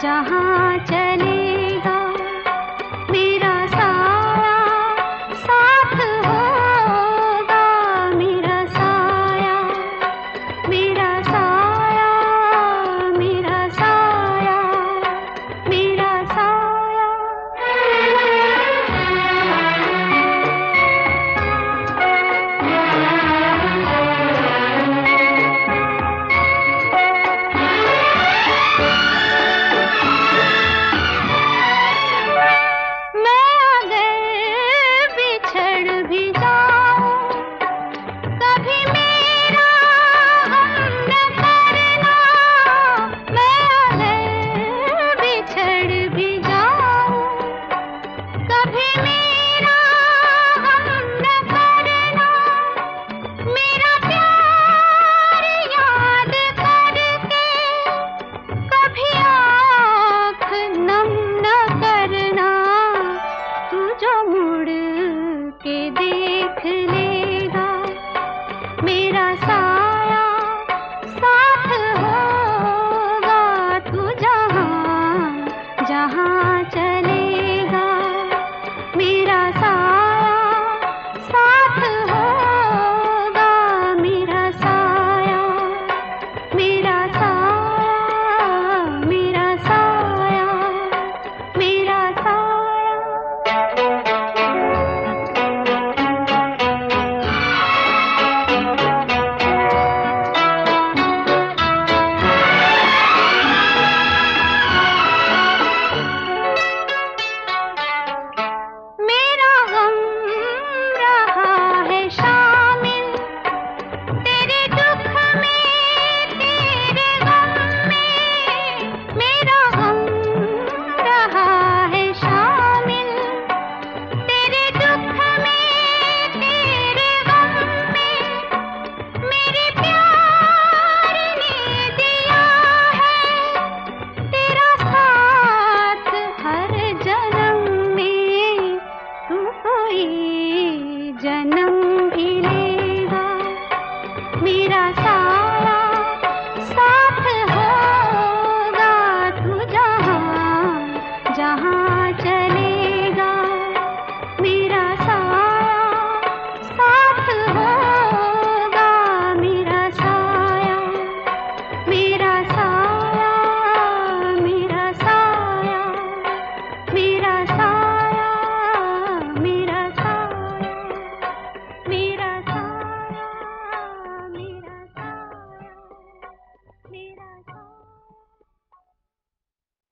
जहाँ चलेगा मेरा साया साथ होगा। मेरा साया मेरा साया मेरा साया मेरा साया। के देख लेगा मेरा साया साथ होगा। तू जहाँ जहाँ चलेगा मेरा साया साथ होगा। मेरा साया मेरा साया मेरा साया मेरा साया। जन्म भी लेगा मेरा साया साथ होगा। तू जहाँ जहाँ चलेगा मेरा साया साथ होगा। मेरा साया मेरा साया मेरा साया मेरा साया मेरा साया मेरा साया मेरा साया मेरा साया।